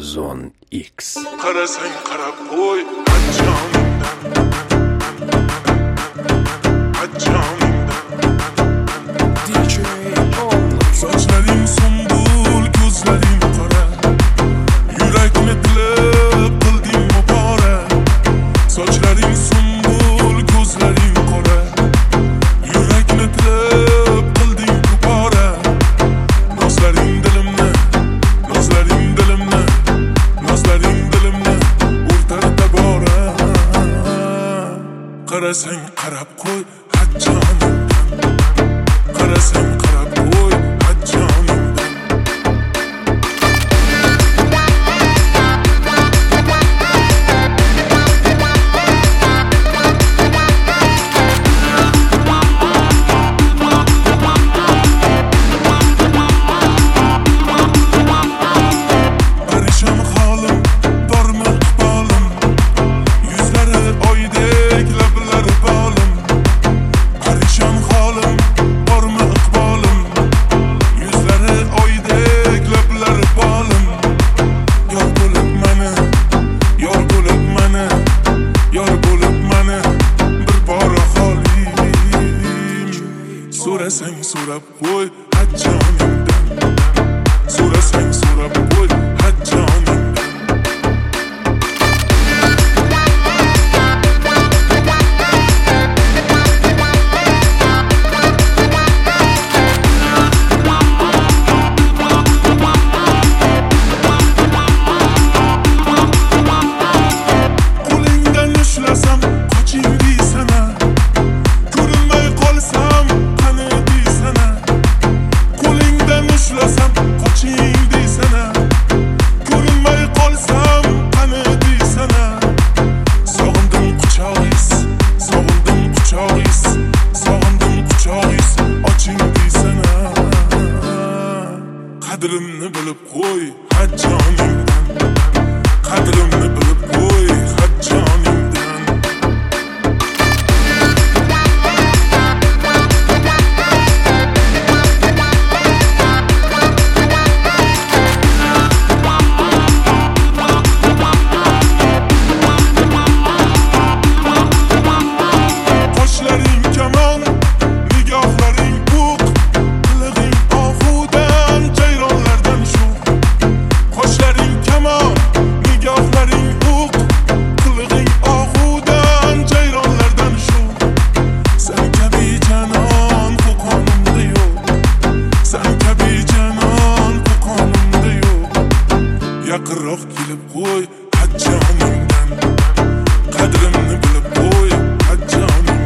Zone X. Qarasang qarab qo'y, ajjoningdan. DJ sochlaring sumbul, ko'zlaring qora, yurakni tilib qilding muborak. Sochlaring sumbul, ko'zlaring qora, yurakni tilib qilding muborak. Nozlaring dilimni, nozlaring dilimni, nozlaring dilimni o'rtada bora. Qarasang qarab qo'y, ajjoningdan. Qarasang qarab qo'y, ajjoningdan. Parishon holim, bormi iqbolim, yuzlari oydek, lablari bolim. Parishon holim, bormi iqbolim, yuzlari oydek, lablari bolim. Yor bo'lib mani, yor bo'lib mani, yor bo'lib mani bir bora holim. So'rasang so'rab qo'y, ajjoningdan. So'rasang so'rab qo'y, ajjoningdan. Qo'lingdan ushlasam qoching deysana, ko'rinmay qolsam qani deysana. Qo'lingdan ushlasam qoching deysana, ko'rinmay qolsam qani deysana. Sog'indim quchog'ingiz, sog'indim quchog'ingiz, sog'indim quchog'ingiz, oching deysana. Qadrimni bilib qo'y, ajjoningdan. Qadrimni bilib qo'y, ajjoningdan. Qoshlaring kamon, nigohlaring o'q, qilig'ing ohudan, jayronlardan sho'x. Qoshlaring kamon, nigohlaring o'q, qilig'ing ohudan, jayronlardan sho'x. Sen kabi janon qo'qonimda yo'q, sen kabi janon qo'qonimda yo'q. Yaqinroq kelib qo'y, ajjoningdan. Qadrimni bilib qo'y, ajjoningdan.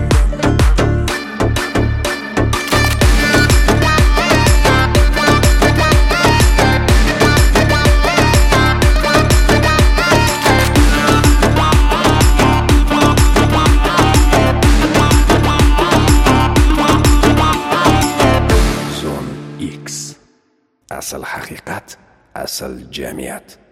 Zone X. Asl haqiqat, asl jamiyat.